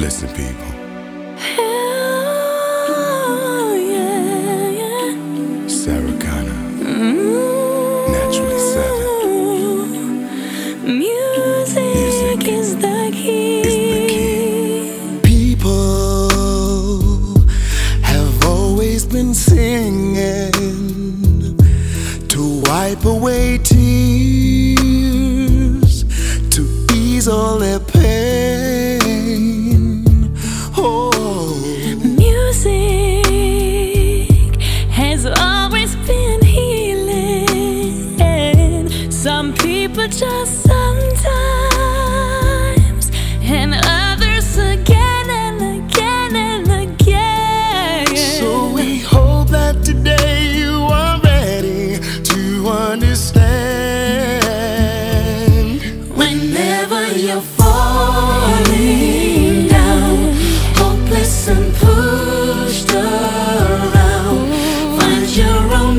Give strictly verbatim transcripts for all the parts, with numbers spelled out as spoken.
Listen, people. Oh, yeah, yeah. Sarah Connor, Mm. Naturally Seven. Music, Music is the key. is the key. People have always been singing to wipe away tears, to ease all their pain. Oh, Music has always been healing. Some people just sometimes, and others again and again and again. so we hope that today you are ready to understand. Whenever you're falling down, hopeless and pushed around, find your own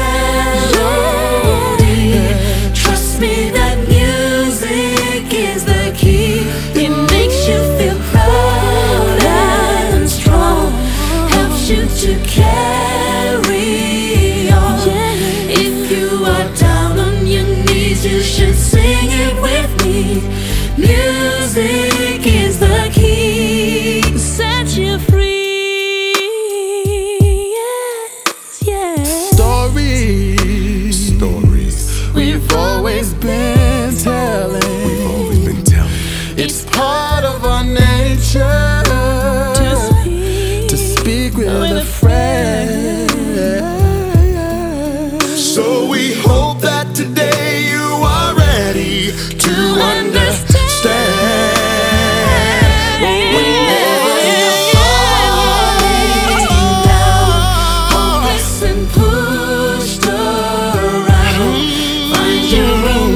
melody. Trust me that music is the key. It makes you feel proud and strong, helps you to carry on. If you are down on your knees, you should sing it with me. Music is the key. Set you free. Yes, yes. Stories, Stories we've always been telling. we've always been telling. It's part of our nature To speak, to speak with, with a a friend. So we hope that today you are ready to understand. Whenever you're falling down, hopeless and pushed around, find your own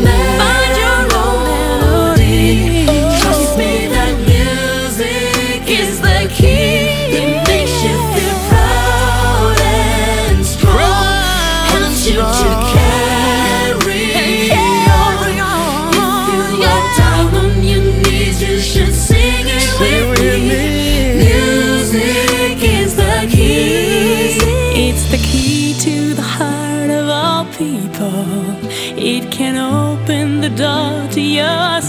melody. Trust me that music is the key. It makes you feel proud and strong, helps you to carry on. If you are down on your knees, you should sing it with me. Music is the key. It's the key to the heart of all people. It can open the door to your